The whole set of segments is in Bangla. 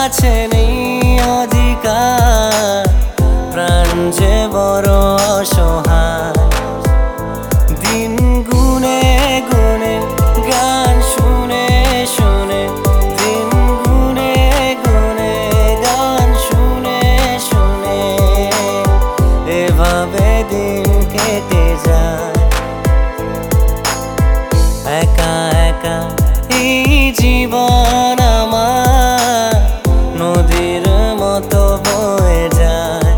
আছে নেই অধিকার, প্রাণ যে বড় অসহায়। দিন গুনে গুনে গান শুনে শুনে, দিন গুনে গুনে গান শুনে শুনে, এভাবে দিন কেটে যায়। একা একা এই জীবন আমার নদীর মতো বয়ে যায়।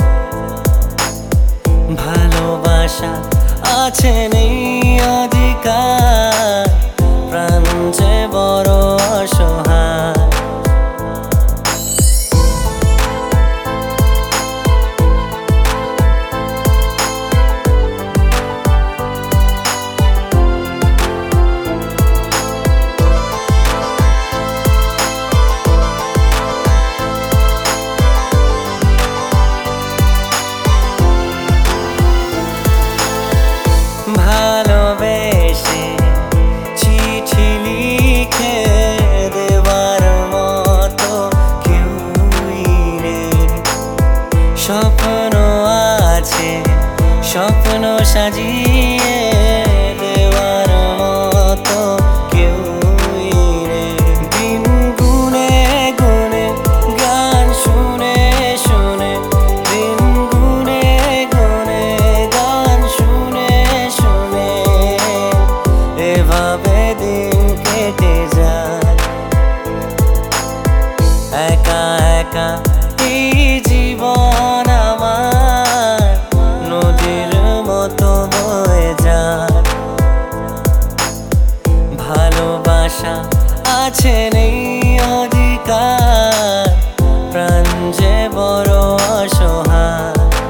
ভালোবাসা আছে নেই অধিকার, প্রাণ যে বড় অসহায়। ভালোবেসে চিঠি লিখে দেবার মতো কেউই নেই। স্বপ্ন আছে স্বপ্ন সাজিয়ে দেওয়ার মতো কেউই নেই। দিন গুনে গুনে গান শুনে শুনে, দিন গুনে গুনে গান শুনে শুনে, এভাবে দিন কেটে যায়। একা একা এই জীবন আমার নদীর মতো বয়ে যায়। ভালোবাসা আছে নেই অধিকার, প্রাণ যে বড় অসহায়।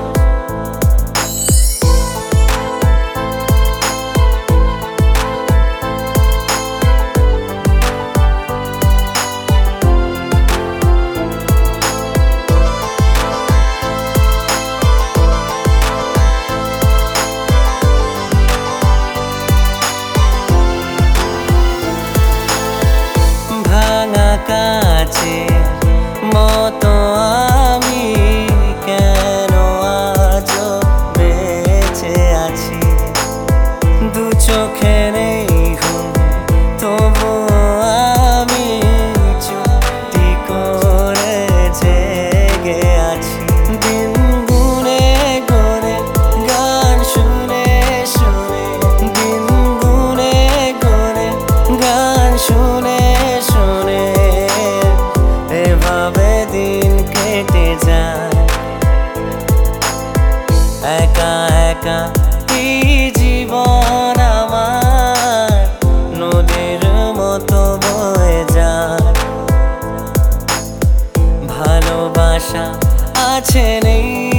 কাছে মতো আমি কেন আজ বেঁচে আছি। দু চোখে নেই ঘুম, তবু আমি চুপটি করে জেগে আছি। দিন গুনে গুনে গান শুনে শুনে, দিন গুনে গুনে গান শুনে শুনে, এভাবে দিন কেটে যায়। একা একা এই জীবন আমার নদীর মতো বয়ে যায়। ভালোবাসা আছে নেই